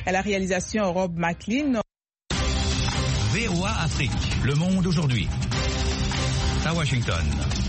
À la réalisation, Rob McLean. VOA Afrique, le monde aujourd'hui. À Washington.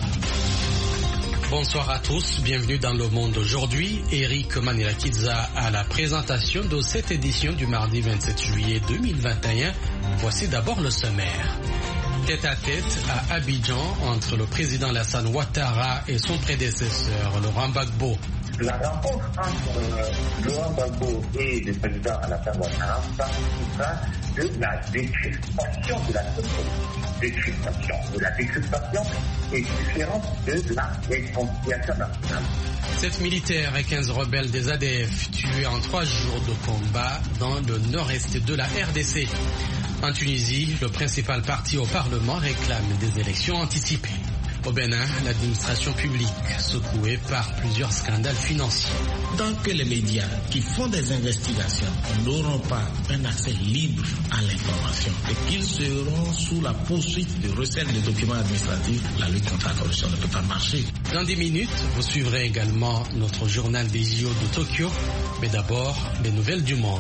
Bonsoir à tous, bienvenue dans le monde aujourd'hui. Eric Manirakidza à la présentation de cette édition du mardi 27 juillet 2021. Voici d'abord le sommaire. Tête à tête à Abidjan entre le président Alassane Ouattara et son prédécesseur Laurent Gbagbo. La rencontre entre Laurent Gbagbo et le président Alassane Ouattara participera de la décrispation de la société. La décrispation est différente de la réconciliation nationale. 7 militaires et 15 rebelles des ADF tués en 3 jours de combat dans le nord-est de la RDC. En Tunisie, le principal parti au Parlement réclame des élections anticipées. Au Bénin, l'administration publique secouée par plusieurs scandales financiers. Tant que les médias qui font des investigations n'auront pas un accès libre à l'information et qu'ils seront sous la poursuite de recel des documents administratifs, la lutte contre la corruption ne peut pas marcher. Dans 10 minutes, vous suivrez également notre journal des JO de Tokyo, mais d'abord, les nouvelles du monde.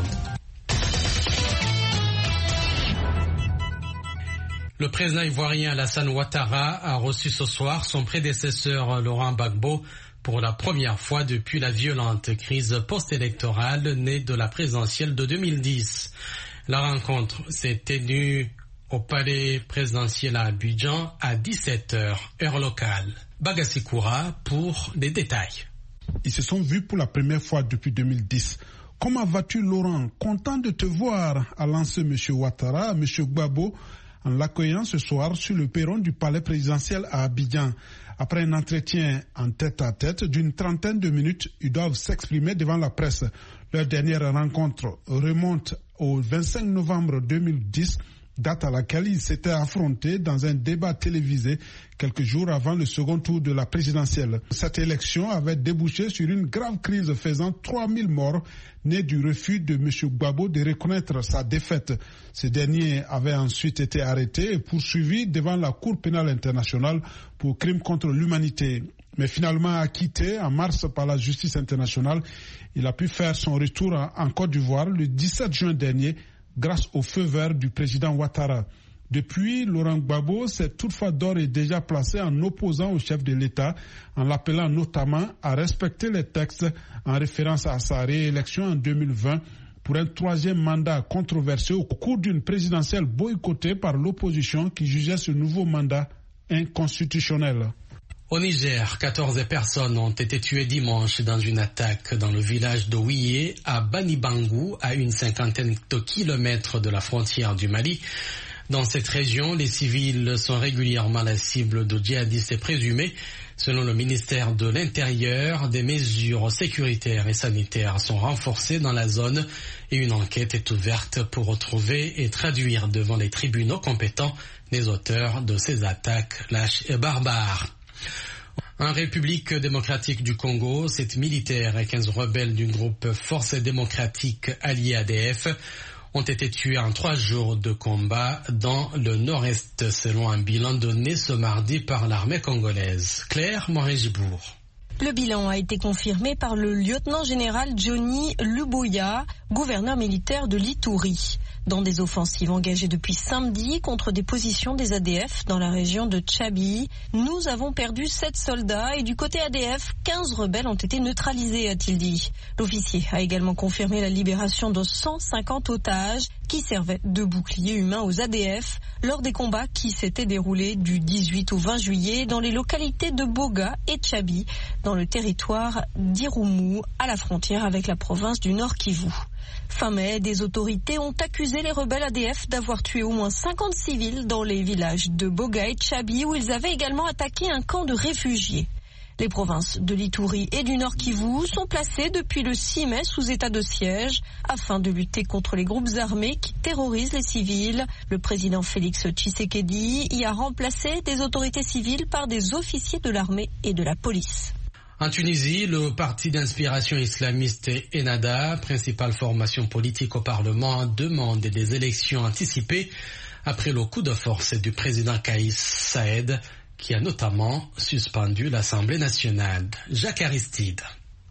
Le président ivoirien Alassane Ouattara a reçu ce soir son prédécesseur Laurent Gbagbo pour la première fois depuis la violente crise post-électorale née de la présidentielle de 2010. La rencontre s'est tenue au palais présidentiel à Abidjan à 17h, heure locale. Bagassi Koura pour les détails. Ils se sont vus pour la première fois depuis 2010. Comment vas-tu, Laurent? Content de te voir, a lancé M. Ouattara, M. Gbagbo, en l'accueillant ce soir sur le perron du palais présidentiel à Abidjan. Après un entretien en tête-à-tête d'une trentaine de minutes, ils doivent s'exprimer devant la presse. Leur dernière rencontre remonte au 25 novembre 2010, date à laquelle ils s'étaient affrontés dans un débat télévisé quelques jours avant le second tour de la présidentielle. Cette élection avait débouché sur une grave crise faisant 3000 morts, née du refus de M. Gbagbo de reconnaître sa défaite. Ce dernier avait ensuite été arrêté et poursuivi devant la Cour pénale internationale pour crimes contre l'humanité. Mais finalement acquitté en mars par la justice internationale, il a pu faire son retour en Côte d'Ivoire le 17 juin dernier, grâce au feu vert du président Ouattara. Depuis, Laurent Gbagbo s'est toutefois d'ores et déjà placé en opposant au chef de l'État, en l'appelant notamment à respecter les textes en référence à sa réélection en 2020 pour un troisième mandat controversé au cours d'une présidentielle boycottée par l'opposition qui jugeait ce nouveau mandat inconstitutionnel. Au Niger, 14 personnes ont été tuées dimanche dans une attaque dans le village de Ouillé, à Banibangou, à une cinquantaine de kilomètres de la frontière du Mali. Dans cette région, les civils sont régulièrement la cible de djihadistes présumés. Selon le ministère de l'Intérieur, des mesures sécuritaires et sanitaires sont renforcées dans la zone et une enquête est ouverte pour retrouver et traduire devant les tribunaux compétents les auteurs de ces attaques lâches et barbares. En République démocratique du Congo, 7 militaires et 15 rebelles du groupe Forces démocratiques alliés ADF ont été tués en 3 jours de combat dans le nord-est, selon un bilan donné ce mardi par l'armée congolaise. Claire Morin-Gibourg. Le bilan a été confirmé par le lieutenant-général Johnny Luboya, gouverneur militaire de l'Ituri. Dans des offensives engagées depuis samedi contre des positions des ADF dans la région de Tchabi, nous avons perdu 7 soldats et du côté ADF, 15 rebelles ont été neutralisés, a-t-il dit. L'officier a également confirmé la libération de 150 otages qui servaient de bouclier humain aux ADF lors des combats qui s'étaient déroulés du 18 au 20 juillet dans les localités de Boga et Tchabi, dans le territoire d'Irumu, à la frontière avec la province du Nord Kivu. Fin mai, des autorités ont accusé les rebelles ADF d'avoir tué au moins 50 civils dans les villages de Boga et Tchabi où ils avaient également attaqué un camp de réfugiés. Les provinces de l'Ituri et du Nord Kivu sont placées depuis le 6 mai sous état de siège afin de lutter contre les groupes armés qui terrorisent les civils. Le président Félix Tshisekedi y a remplacé des autorités civiles par des officiers de l'armée et de la police. En Tunisie, le parti d'inspiration islamiste Ennahda, principale formation politique au Parlement, demande des élections anticipées après le coup de force du président Kais Saied, qui a notamment suspendu l'Assemblée nationale. Jacques Aristide.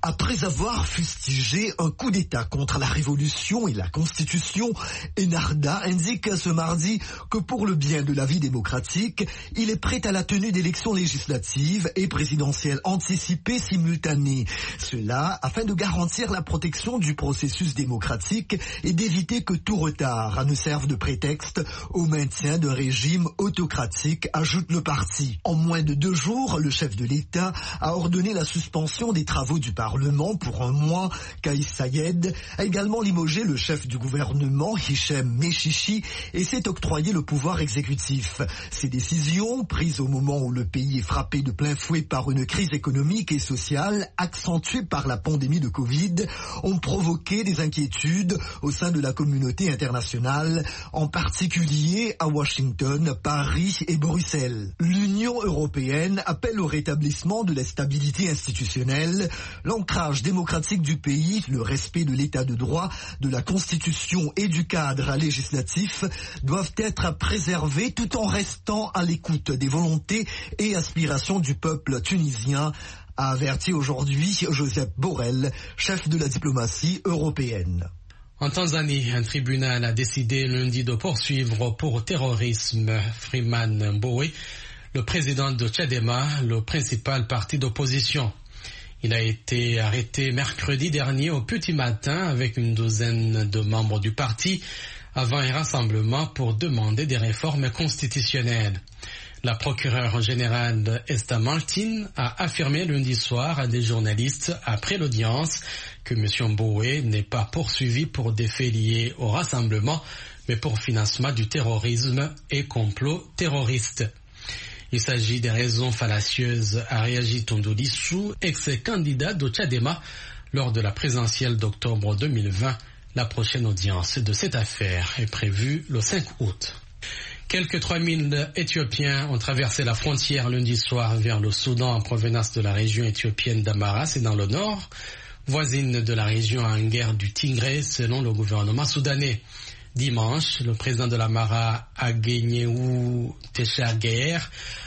Après avoir fustigé un coup d'État contre la révolution et la Constitution, Enarda indique ce mardi que pour le bien de la vie démocratique, il est prêt à la tenue d'élections législatives et présidentielles anticipées simultanées. Cela afin de garantir la protection du processus démocratique et d'éviter que tout retard ne serve de prétexte au maintien d'un régime autocratique, ajoute le parti. En moins de 2 jours, le chef de l'État a ordonné la suspension des travaux du Parlement pour un mois. Kais Saied a également limogé le chef du gouvernement, Hichem Mechichi, et s'est octroyé le pouvoir exécutif. Ces décisions, prises au moment où le pays est frappé de plein fouet par une crise économique et sociale accentuée par la pandémie de Covid, ont provoqué des inquiétudes au sein de la communauté internationale, en particulier à Washington, Paris et Bruxelles. L'Union européenne appelle au rétablissement de la stabilité institutionnelle, l'ancrage démocratique du pays, le respect de l'état de droit, de la Constitution et du cadre législatif doivent être préservés tout en restant à l'écoute des volontés et aspirations du peuple tunisien, a averti aujourd'hui Joseph Borrell, chef de la diplomatie européenne. En Tanzanie, un tribunal a décidé lundi de poursuivre pour terrorisme Freeman Mbowe, le président de Chadema, le principal parti d'opposition. Il a été arrêté mercredi dernier au petit matin avec une douzaine de membres du parti avant un rassemblement pour demander des réformes constitutionnelles. La procureure générale Esther Martin a affirmé lundi soir à des journalistes après l'audience que M. Mbowe n'est pas poursuivi pour des faits liés au rassemblement, mais pour financement du terrorisme et complot terroriste. Il s'agit des raisons fallacieuses, a réagi Tundu Lissu, ex-candidat de Chadema, lors de la présidentielle d'octobre 2020. La prochaine audience de cette affaire est prévue le 5 août. Quelques 3000 Éthiopiens ont traversé la frontière lundi soir vers le Soudan en provenance de la région éthiopienne d'Amara, c'est dans le nord, voisine de la région en guerre du Tigré, selon le gouvernement soudanais. Dimanche, le président de l'Amara, Agenyewu Teshageer,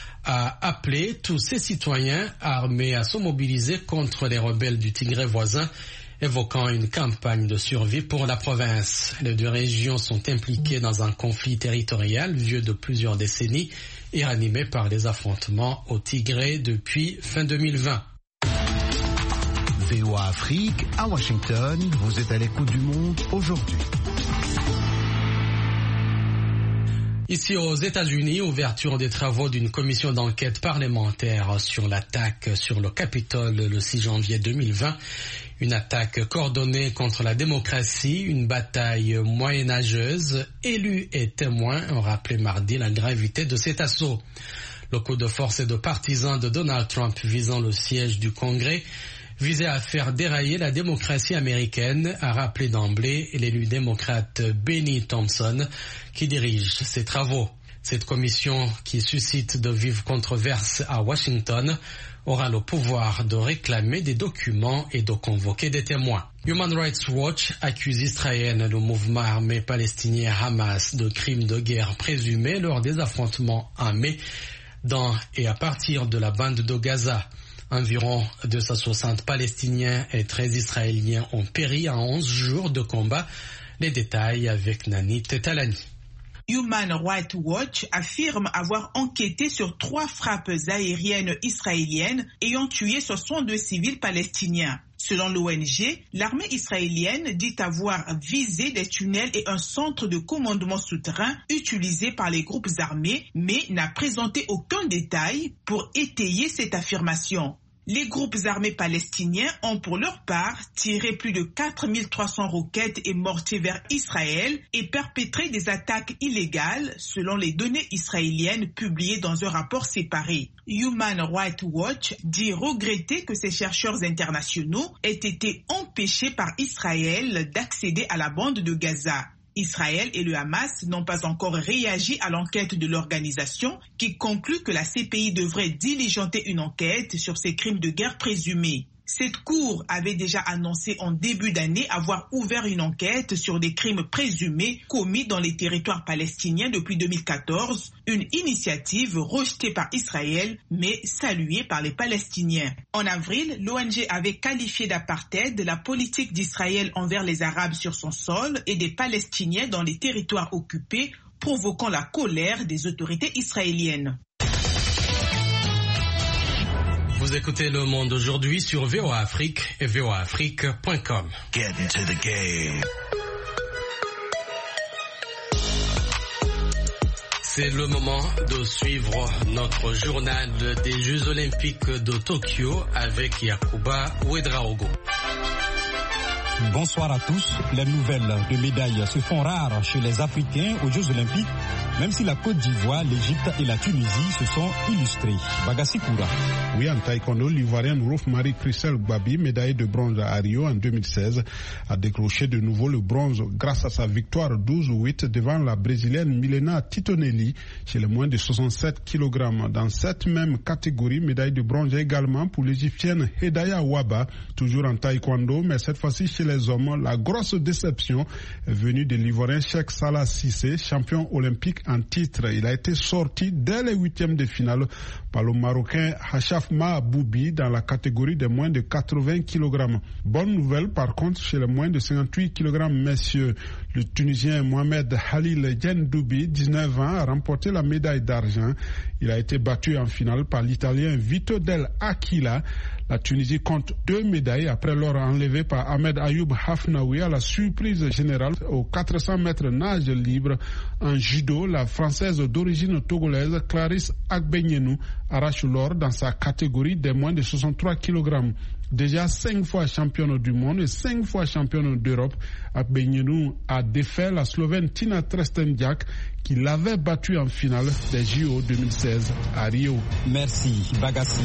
a appelé tous ses citoyens armés à se mobiliser contre les rebelles du Tigré voisin, évoquant une campagne de survie pour la province. Les 2 régions sont impliquées dans un conflit territorial vieux de plusieurs décennies et animé par des affrontements au Tigré depuis fin 2020. VOA Afrique, à Washington, vous êtes à l'écoute du monde aujourd'hui. Ici aux États-Unis, ouverture des travaux d'une commission d'enquête parlementaire sur l'attaque sur le Capitole le 6 janvier 2020. Une attaque coordonnée contre la démocratie, une bataille moyenâgeuse. Élus et témoins ont rappelé mardi la gravité de cet assaut. Le coup de force et de partisans de Donald Trump visant le siège du Congrès visait à faire dérailler la démocratie américaine, a rappelé d'emblée l'élu démocrate Benny Thompson, qui dirige ces travaux. Cette commission, qui suscite de vives controverses à Washington, aura le pouvoir de réclamer des documents et de convoquer des témoins. Human Rights Watch accuse Israël et le mouvement armé palestinien Hamas de crimes de guerre présumés lors des affrontements en mai dans et à partir de la bande de Gaza. Environ 260 Palestiniens et 13 Israéliens ont péri en 11 jours de combat. Les détails avec Nani Tetalani. Human Rights Watch affirme avoir enquêté sur 3 frappes aériennes israéliennes ayant tué 62 civils palestiniens. Selon l'ONG, l'armée israélienne dit avoir visé des tunnels et un centre de commandement souterrain utilisé par les groupes armés, mais n'a présenté aucun détail pour étayer cette affirmation. Les groupes armés palestiniens ont pour leur part tiré plus de 4300 roquettes et mortiers vers Israël et perpétré des attaques illégales selon les données israéliennes publiées dans un rapport séparé. Human Rights Watch dit regretter que ces chercheurs internationaux aient été empêchés par Israël d'accéder à la bande de Gaza. Israël et le Hamas n'ont pas encore réagi à l'enquête de l'organisation qui conclut que la CPI devrait diligenter une enquête sur ces crimes de guerre présumés. Cette cour avait déjà annoncé en début d'année avoir ouvert une enquête sur des crimes présumés commis dans les territoires palestiniens depuis 2014, une initiative rejetée par Israël mais saluée par les Palestiniens. En avril, l'ONG avait qualifié d'apartheid la politique d'Israël envers les Arabes sur son sol et des Palestiniens dans les territoires occupés, provoquant la colère des autorités israéliennes. Vous écoutez Le Monde aujourd'hui sur VOA Afrique et voaafrique.com. Get into the game. C'est le moment de suivre notre journal des Jeux Olympiques de Tokyo avec Yacouba Ouedraogo. Bonsoir à tous. Les nouvelles de médailles se font rares chez les Africains aux Jeux Olympiques, même si la Côte d'Ivoire, l'Égypte et la Tunisie se sont illustrés. Bagassi Koura. Oui, en taekwondo, l'Ivoirienne Rouf-Marie Christelle Gbabi, médaillée de bronze à Rio en 2016, a décroché de nouveau le bronze grâce à sa victoire 12-8 devant la Brésilienne Milena Titonelli chez les moins de 67 kg. Dans cette même catégorie, médaille de bronze également pour l'Égyptienne Hedaya Waba, toujours en taekwondo, mais cette fois-ci chez les hommes. La grosse déception est venue de l'Ivoirien Cheikh Salah Cissé, champion olympique en titre. Il a été sorti dès les huitièmes de finale par le Marocain Hachaf Mahaboubi dans la catégorie des moins de 80 kg. Bonne nouvelle par contre chez les moins de 58 kg messieurs. Le Tunisien Mohamed Halil Djendoubi, 19 ans, a remporté la médaille d'argent. Il a été battu en finale par l'Italien Vito Del Aquila. La Tunisie compte 2 médailles après l'or enlevé par Ahmed Ayoub Hafnaoui à la surprise générale aux 400 mètres nage libre. En judo, la Française d'origine togolaise Clarisse Agbenienou arrache l'or dans sa catégorie des moins de 63 kg. Déjà 5 fois championne du monde et 5 fois championne d'Europe, Agbenienou a défait la Slovène Tina Trestenjak qui l'avait battue en finale des JO 2016 à Rio. Merci Bagassi.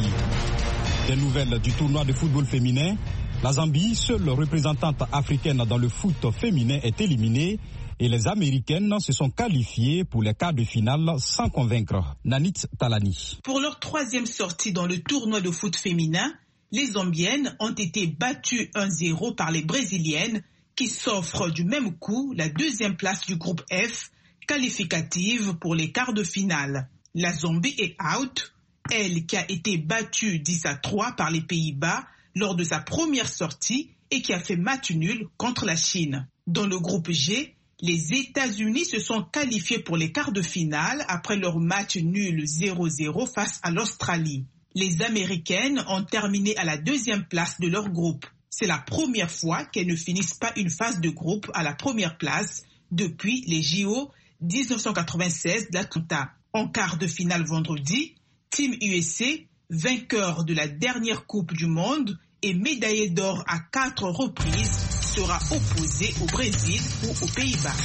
Des nouvelles du tournoi de football féminin. La Zambie, seule représentante africaine dans le foot féminin, est éliminée et les Américaines se sont qualifiées pour les quarts de finale sans convaincre. Nanit Talani. Pour leur 3e sortie dans le tournoi de foot féminin, les Zambiennes ont été battues 1-0 par les Brésiliennes qui s'offrent du même coup la 2e place du groupe F, qualificative pour les quarts de finale. La Zambie est out, elle qui a été battue 10-3 par les Pays-Bas lors de sa première sortie et qui a fait match nul contre la Chine. Dans le groupe G, les États-Unis se sont qualifiés pour les quarts de finale après leur match nul 0-0 face à l'Australie. Les Américaines ont terminé à la 2e place de leur groupe. C'est la première fois qu'elles ne finissent pas une phase de groupe à la première place depuis les JO 1996 d'Atlanta. En quart de finale vendredi, Team USA, vainqueur de la dernière Coupe du Monde et médaillé d'or à 4 reprises, sera opposé au Brésil ou aux Pays-Bas.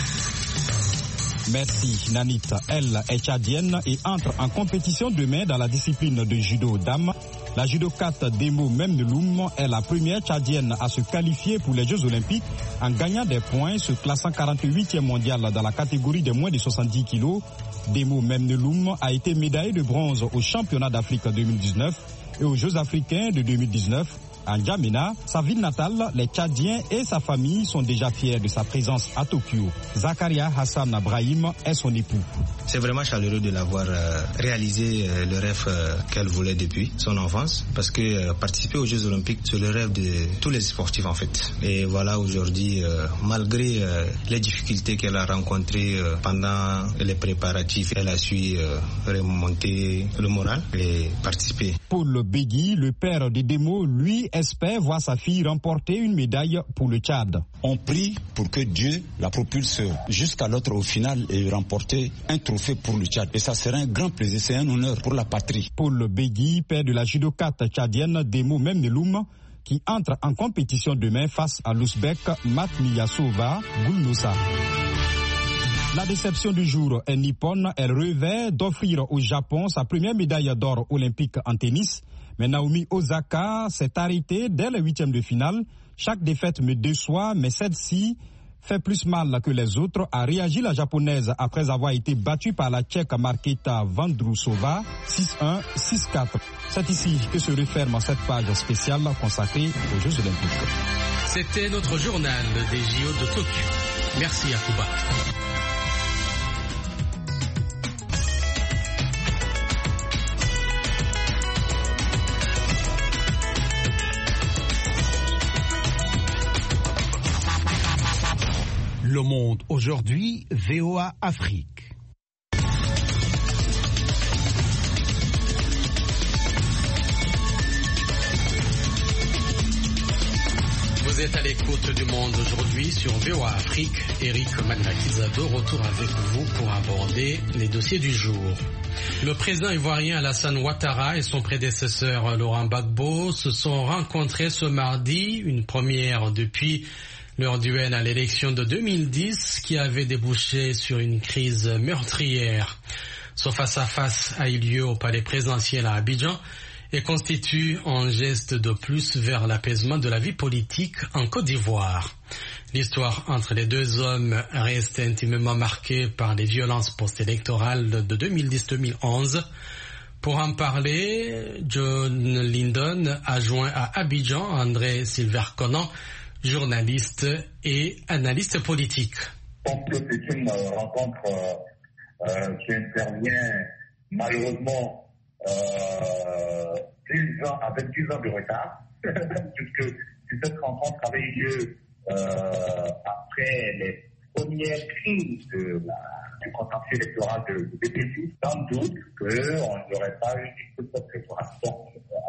Merci Nanit. Elle est tchadienne et entre en compétition demain dans la discipline de judo dames. La judokate Demo Memneloum est la première tchadienne à se qualifier pour les Jeux Olympiques en gagnant des points, se classant 48e mondial dans la catégorie des moins de 70 kg. Demo Memneloum a été médaillée de bronze aux Championnats d'Afrique 2019 et aux Jeux africains de 2019. À N'Djamena, sa ville natale, les Tchadiens et sa famille sont déjà fiers de sa présence à Tokyo. Zakaria Hassan Abrahim est son époux. C'est vraiment chaleureux de l'avoir réalisé le rêve qu'elle voulait depuis son enfance, parce que participer aux Jeux Olympiques, c'est le rêve de tous les sportifs en fait. Et voilà, aujourd'hui, malgré les difficultés qu'elle a rencontrées pendant les préparatifs, elle a su remonter le moral et participer. Paul Begui, le père de Demo, lui espère voir sa fille remporter une médaille pour le Tchad. On prie pour que Dieu la propulse jusqu'à l'autre au final et remporter un trophée pour le Tchad. Et ça sera un grand plaisir, c'est un honneur pour la patrie. Paul Begui, père de la judokate tchadienne Demo Memneloum, qui entre en compétition demain face à l'Ouzbek Matmiyasova Gulnosa. La déception du jour est nippone. Elle rêvait d'offrir au Japon sa première médaille d'or olympique en tennis. Mais Naomi Osaka s'est arrêtée dès les 8e de finale. Chaque défaite me déçoit, mais celle-ci fait plus mal que les autres, a réagi la japonaise après avoir été battue par la tchèque Markéta Vandrousova 6-1, 6-4. C'est ici que se referme cette page spéciale consacrée aux Jeux Olympiques. C'était notre journal des JO de Tokyo. Merci Yacouba. Le Monde aujourd'hui, VOA Afrique. Vous êtes à l'écoute du Monde aujourd'hui sur VOA Afrique. Eric Magrakizado, retour avec vous pour aborder les dossiers du jour. Le président ivoirien Alassane Ouattara et son prédécesseur Laurent Gbagbo se sont rencontrés ce mardi, une première depuis leur duel à l'élection de 2010 qui avait débouché sur une crise meurtrière. Ce face-à-face a eu lieu au palais présidentiel à Abidjan et constitue un geste de plus vers l'apaisement de la vie politique en Côte d'Ivoire. L'histoire entre les deux hommes reste intimement marquée par les violences post-électorales de 2010-2011. Pour en parler, John Lindon a joint à Abidjan André Silver-Conan, journaliste et analyste politique. Je pense que c'est une rencontre qui intervient malheureusement avec 10 ans de retard, puisque cette rencontre avait eu lieu après les premières crises du contentieux électoral de 2010. Sans doute qu'on n'aurait pas eu toute cette restauration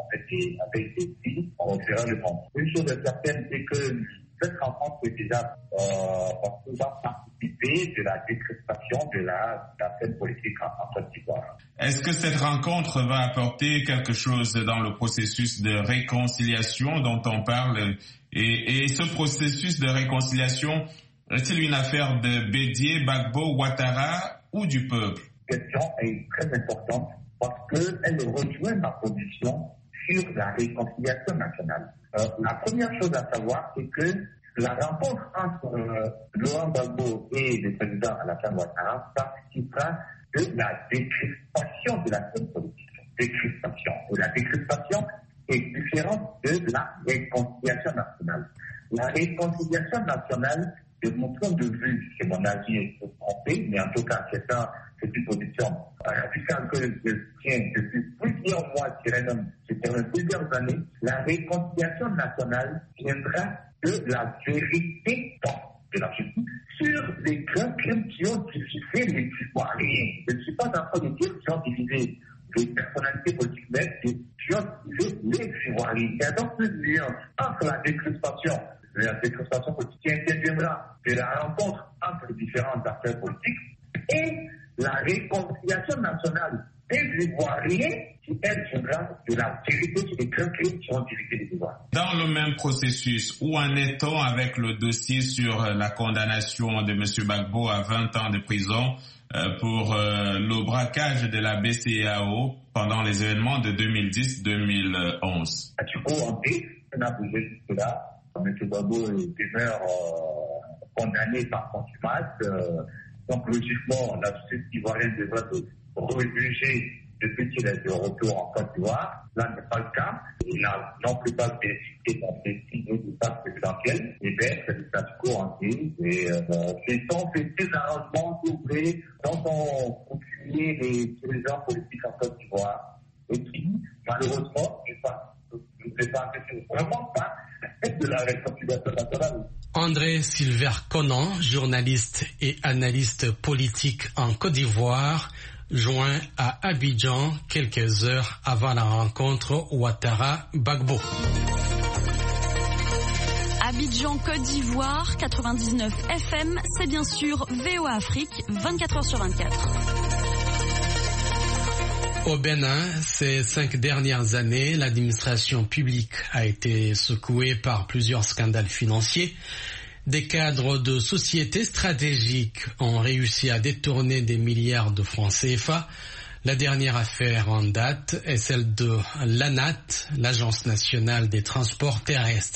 avec des filles, on retirait le temps. Une chose est certaine, c'est que cette rencontre est déjà pouvoir participer de la décrispation de la scène politique en Côte d'Ivoire. Est-ce que cette rencontre va apporter quelque chose dans le processus de réconciliation dont on parle et ce processus de réconciliation, est-il une affaire de Bédié, Gbagbo, Ouattara ou du peuple? Cette question est très importante parce qu'elle rejoint ma position sur la réconciliation nationale. La première chose à savoir, c'est que la rencontre entre Laurent Gbagbo et le président Alassane Ouattara participera de la décrispation de la scène politique. Décrispation. Et la décrispation est différente de la réconciliation nationale. La réconciliation nationale, de mon point de vue, c'est mon avis, est trompé, mais en tout cas, c'est une position radicale que je tiens depuis plusieurs mois, plusieurs années. La réconciliation nationale viendra de la vérité de la justice sur les grands crimes qui ont divisé les Ivoiriens. Je ne suis pas en train de dire qui ont divisé les personnalités politiques, mais qui ont divisé les Ivoiriens. Il y a donc une nuance entre la décrispation politique qui interviendra de la rencontre entre les différentes affaires politiques et la réconciliation nationale des Ivoiriens qui, elle, viendra de la vérité sur les grands crimes qui ont divisé les Ivoiriens. Dans le même processus, où en est-on avec le dossier sur la condamnation de M. Gbagbo à 20 ans de prison pour le braquage de la BCEAO pendant les événements de 2010-2011? On a bougé jusque-là. M. Gbagbo demeure condamné par contumace. Donc, logiquement, la justice ivoirienne devrait se rejuger depuis qu'il est de retour en Côte d'Ivoire. Là, n'est pas le cas. Il n'a non plus pas bénéficié d'un signé du pacte présidentiel. Et bien, c'est le statu quo entier. Et ce sont ces petits arrangements ouvrés dont ont continué les dirigeants politiques en Côte d'Ivoire. Et qui, malheureusement, ne participe vraiment pas de la réconciliation nationale. André Silver-Conan, journaliste et analyste politique en Côte d'Ivoire, joint à Abidjan quelques heures avant la rencontre Ouattara-Gbagbo. Abidjan, Côte d'Ivoire, 99 FM, c'est bien sûr VOA Afrique, 24h sur 24. Au Bénin, ces 5 dernières années, l'administration publique a été secouée par plusieurs scandales financiers. Des cadres de sociétés stratégiques ont réussi à détourner des milliards de francs CFA. La dernière affaire en date est celle de l'ANAT, l'Agence nationale des transports terrestres.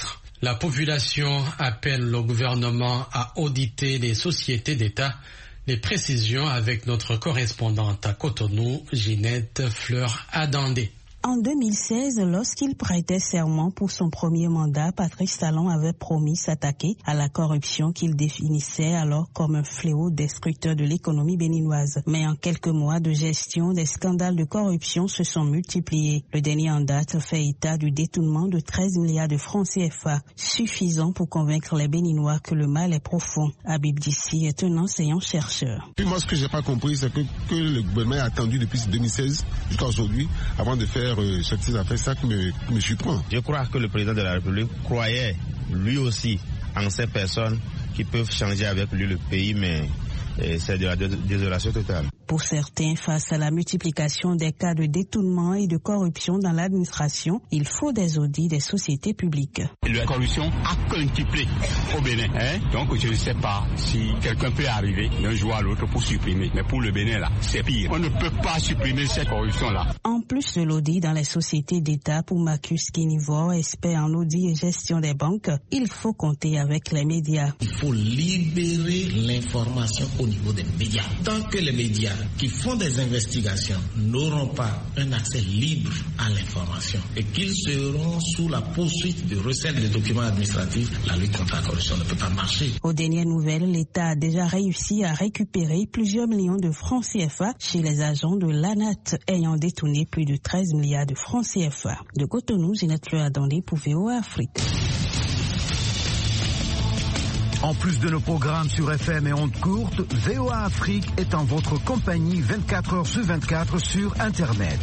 La population appelle le gouvernement à auditer les sociétés d'État. Les précisions avec notre correspondante à Cotonou, Ginette Fleur-Adandé. En 2016, lorsqu'il prêtait serment pour son premier mandat, Patrice Talon avait promis s'attaquer à la corruption qu'il définissait alors comme un fléau destructeur de l'économie béninoise. Mais en quelques mois de gestion, des scandales de corruption se sont multipliés. Le dernier en date fait état du détournement de 13 milliards de francs CFA, suffisant pour convaincre les Béninois que le mal est profond. Habib Dissi est un enseignant-chercheur. Puis moi, ce que j'ai pas compris, c'est que le gouvernement a attendu depuis 2016 jusqu'à aujourd'hui avant de faire cette affaire, ça qui me surprend. Je crois que le président de la République croyait lui aussi en ces personnes qui peuvent changer avec lui le pays, mais c'est de la désolation totale. Pour certains, face à la multiplication des cas de détournement et de corruption dans l'administration, il faut des audits des sociétés publiques. La corruption a quintuplé au Bénin. Donc je ne sais pas si quelqu'un peut arriver d'un jour à l'autre pour supprimer. Mais pour le Bénin, là, c'est pire. On ne peut pas supprimer cette corruption-là. En plus de l'audit dans les sociétés d'État, pour Marcus Kinivore, expert en audit et gestion des banques, il faut compter avec les médias. Il faut libérer l'information au niveau des médias. Tant que les médias qui font des investigations n'auront pas un accès libre à l'information et qu'ils seront sous la poursuite de recel des documents administratifs, la lutte contre la corruption ne peut pas marcher. Aux dernières nouvelles, l'État a déjà réussi à récupérer plusieurs millions de francs CFA chez les agents de l'ANAT ayant détourné plus de 13 milliards de francs CFA. De Cotonou, Ginette Fleur-Adandé pour VOA Afrique. En plus de nos programmes sur FM et ondes courtes, VOA Afrique est en votre compagnie 24 heures sur 24 sur Internet.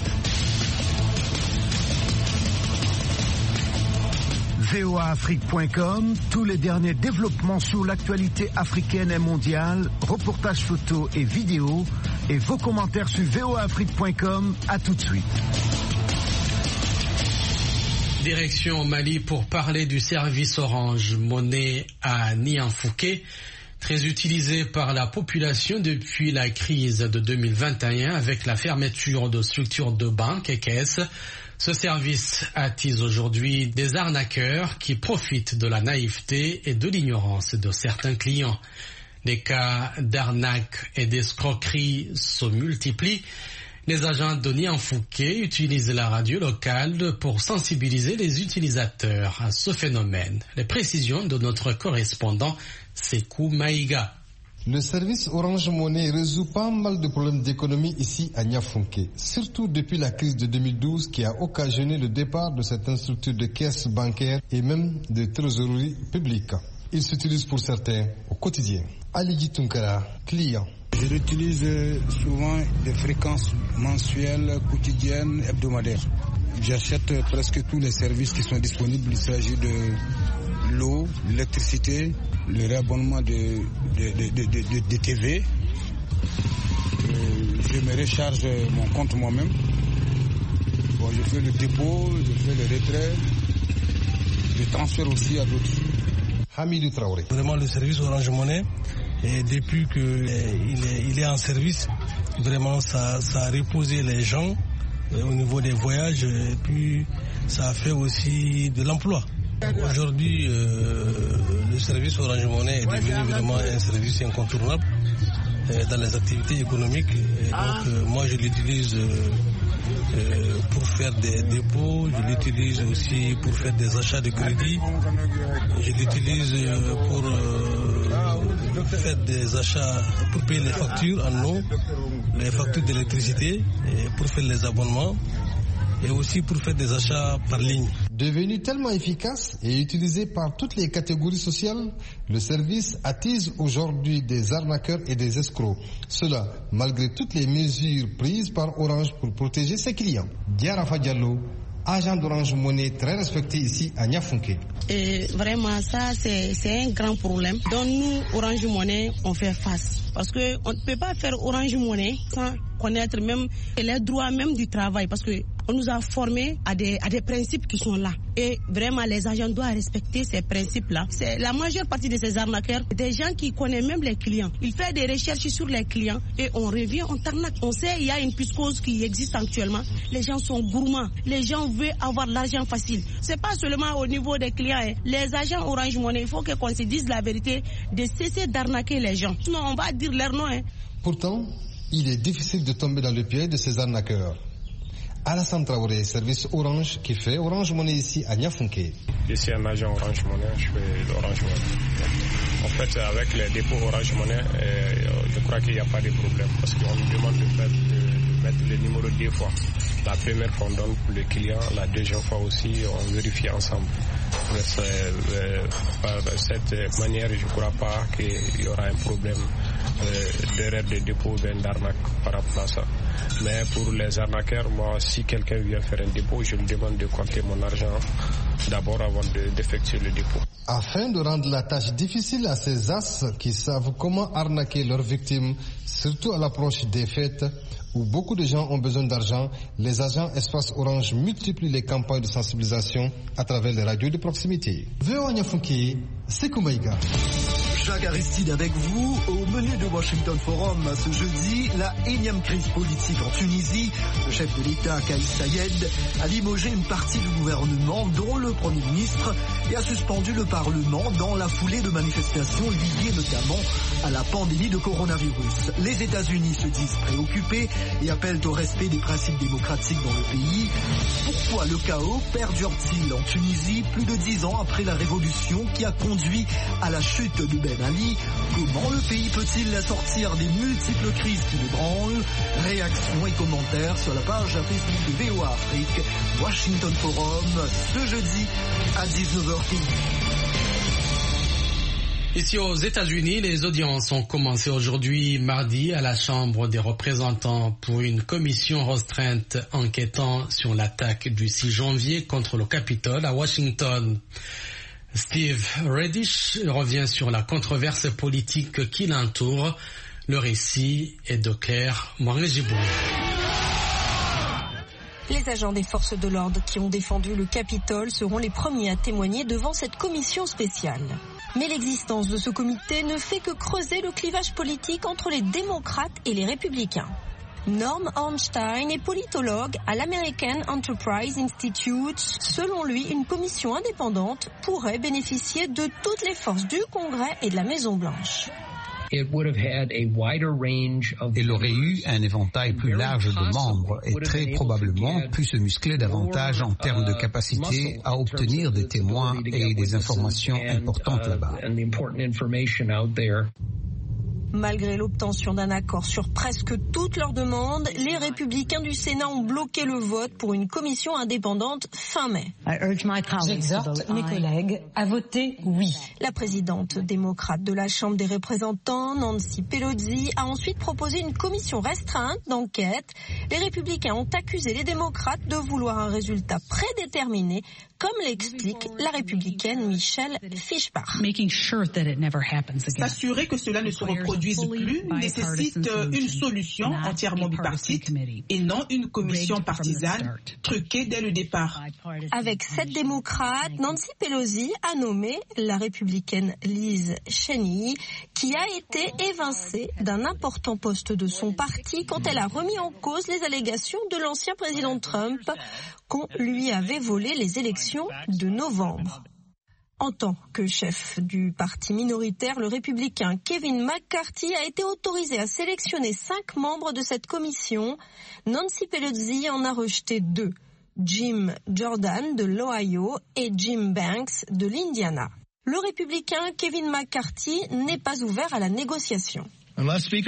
voaafrique.com, tous les derniers développements sur l'actualité africaine et mondiale, reportages photos et vidéos, et vos commentaires sur voaafrique.com. À tout de suite. Direction au Mali pour parler du service Orange Money à Nianfouké, très utilisé par la population depuis la crise de 2021 avec la fermeture de structures de banques et caisses. Ce service attise aujourd'hui des arnaqueurs qui profitent de la naïveté et de l'ignorance de certains clients. Les cas d'arnaque et d'escroquerie se multiplient. Les agents de Nianfouké utilisent la radio locale pour sensibiliser les utilisateurs à ce phénomène. Les précisions de notre correspondant Sekou Maïga. Le service Orange Money résout pas mal de problèmes d'économie ici à Nianfouké, surtout depuis la crise de 2012 qui a occasionné le départ de certaines structures de caisses bancaires et même de trésorerie publique. Il s'utilise pour certains au quotidien. Ali Tunkara, client. Je l'utilise souvent des fréquences mensuelles, quotidiennes, hebdomadaires. J'achète presque tous les services qui sont disponibles. Il s'agit de l'eau, l'électricité, le réabonnement de TV. Je me recharge mon compte moi-même. Bon, je fais le dépôt, je fais le retrait. Je transfère aussi à d'autres. Hamidou Traoré. Vraiment le service Orange Money, et depuis qu'il est en service, vraiment ça a reposé les gens au niveau des voyages et puis ça a fait aussi de l'emploi. Aujourd'hui, le service Orange Money est devenu vraiment un service incontournable dans les activités économiques. Et donc, moi, je l'utilise pour faire des dépôts, je l'utilise aussi pour faire des achats de crédit, je l'utilise pour faire des achats, pour payer les factures en eau, les factures d'électricité, et pour faire les abonnements, et aussi pour faire des achats par ligne. Devenu tellement efficace et utilisé par toutes les catégories sociales, le service attise aujourd'hui des arnaqueurs et des escrocs. Cela, malgré toutes les mesures prises par Orange pour protéger ses clients. Diarafa Diallo, agent d'Orange Money très respecté ici à Nianfouké. Et vraiment, ça, c'est un grand problème. Donc nous, Orange Money, on fait face. Parce qu'on ne peut pas faire Orange Money sans connaître même les droits même du travail, parce que on nous a formés à des principes qui sont là. Et vraiment, les agents doivent respecter ces principes-là. C'est la majeure partie de ces arnaqueurs, des gens qui connaissent même les clients. Ils font des recherches sur les clients et on revient, on t'arnaque. On sait il y a une psychose qui existe actuellement. Les gens sont gourmands. Les gens veulent avoir de l'argent facile. C'est pas seulement au niveau des clients. Les agents Orange Money, il faut qu'on se dise la vérité, de cesser d'arnaquer les gens. Sinon, on va dire leur nom. Pourtant, il est difficile de tomber dans le piège de ces arnaqueurs. Alassane Traoré, service Orange, qui fait Orange Money ici à Niafunké. Je suis un agent Orange Money, je fais l'Orange Money. En fait, avec les dépôts Orange Money, je crois qu'il n'y a pas de problème parce qu'on nous demande de mettre le numéro 2 fois. La première fois, on donne pour le client, la deuxième fois aussi, on vérifie ensemble. Par cette manière, je ne crois pas qu'il y aura un problème d'erreur de dépôt ou d'arnaque par rapport à ça. Mais pour les arnaqueurs, moi, si quelqu'un vient faire un dépôt, je lui demande de compter mon argent d'abord avant d'effectuer le dépôt. Afin de rendre la tâche difficile à ces as qui savent comment arnaquer leurs victimes, surtout à l'approche des fêtes où beaucoup de gens ont besoin d'argent, les agents Espace Orange multiplient les campagnes de sensibilisation à travers les radios de proximité. VOA Niafunké, Sekou Maïga. Jacques Aristide avec vous. Au menu de Washington Forum ce jeudi, la énième crise politique en Tunisie. Le chef de l'État, Kais Saied, a limogé une partie du gouvernement, dont le Premier ministre, et a suspendu le Parlement dans la foulée de manifestations liées notamment à la pandémie de coronavirus. Les États-Unis se disent préoccupés et appellent au respect des principes démocratiques dans le pays. Pourquoi le chaos perdure-t-il en Tunisie plus de 10 ans après la révolution qui a conduit à la chute de Ben Ali? Comment le pays peut-il sortir des multiples crises qui l'ébranlent? Réactions et commentaires sur la page Facebook de VOA Afrique, Washington Forum, ce jeudi à 19h15. Ici aux États-Unis, les audiences ont commencé aujourd'hui mardi à la Chambre des représentants pour une commission restreinte enquêtant sur l'attaque du 6 janvier contre le Capitole à Washington. Steve Redish revient sur la controverse politique qui l'entoure. Le récit est de Claire Morin-Gibourg. Les agents des forces de l'ordre qui ont défendu le Capitole seront les premiers à témoigner devant cette commission spéciale. Mais l'existence de ce comité ne fait que creuser le clivage politique entre les démocrates et les républicains. Norm Ornstein est politologue à l'American Enterprise Institute. Selon lui, une commission indépendante pourrait bénéficier de toutes les forces du Congrès et de la Maison-Blanche. Elle aurait eu un éventail plus large de membres et très probablement pu se muscler davantage en termes de capacité à obtenir des témoins et des informations importantes là-bas. Malgré l'obtention d'un accord sur presque toutes leurs demandes, les républicains du Sénat ont bloqué le vote pour une commission indépendante fin mai. J'exhorte mes collègues à voter oui. La présidente démocrate de la Chambre des représentants, Nancy Pelosi, a ensuite proposé une commission restreinte d'enquête. Les républicains ont accusé les démocrates de vouloir un résultat prédéterminé, comme l'explique la républicaine Michelle Fischbach. S'assurer que cela ne se reproduise plus nécessite une solution entièrement bipartite et non une commission partisane truquée dès le départ. Avec 7 démocrates, Nancy Pelosi a nommé la républicaine Liz Cheney, qui a été évincée d'un important poste de son parti quand elle a remis en cause les allégations de l'ancien président Trump qu'on lui avait volé les élections de novembre. En tant que chef du parti minoritaire, le républicain Kevin McCarthy a été autorisé à sélectionner 5 membres de cette commission. Nancy Pelosi en a rejeté 2, Jim Jordan de l'Ohio et Jim Banks de l'Indiana. Le républicain Kevin McCarthy n'est pas ouvert à la négociation. À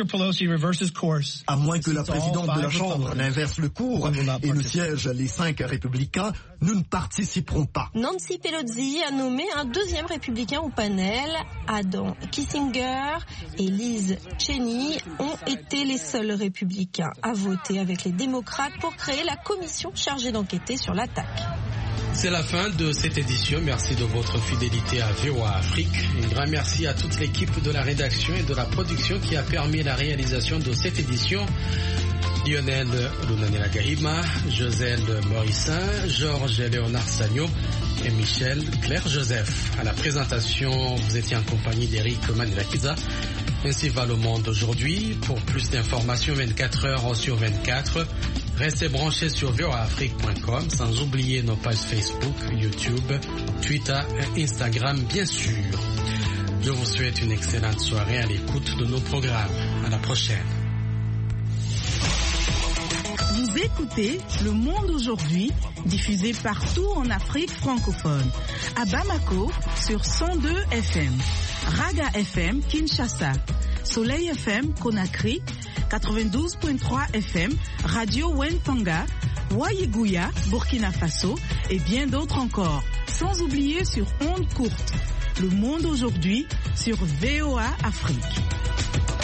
moins que la présidente de la Chambre n'inverse le cours et ne siège les 5 républicains, nous ne participerons pas. Nancy Pelosi a nommé un deuxième républicain au panel. Adam Kinzinger et Liz Cheney ont été les seuls républicains à voter avec les démocrates pour créer la commission chargée d'enquêter sur l'attaque. C'est la fin de cette édition. Merci de votre fidélité à VOA Afrique. Un grand merci à toute l'équipe de la rédaction et de la production qui a permis la réalisation de cette édition. Lionel Lunanela Gahima, Joselle Morissin, Georges Léonard Sagno et Michel Claire Joseph. À la présentation, vous étiez en compagnie d'Éric Manelakiza. Ainsi va le monde aujourd'hui. Pour plus d'informations 24 heures sur 24, restez branchés sur voaafrique.com, sans oublier nos pages Facebook, YouTube, Twitter et Instagram bien sûr. Je vous souhaite une excellente soirée à l'écoute de nos programmes. À la prochaine. Vous écoutez Le Monde aujourd'hui, diffusé partout en Afrique francophone. À Bamako, sur 102 FM. Raga FM, Kinshasa. Soleil FM, Conakry. 92.3 FM, Radio Wentanga. Wayigouya, Burkina Faso. Et bien d'autres encore. Sans oublier sur ondes courtes. Le Monde aujourd'hui, sur VOA Afrique.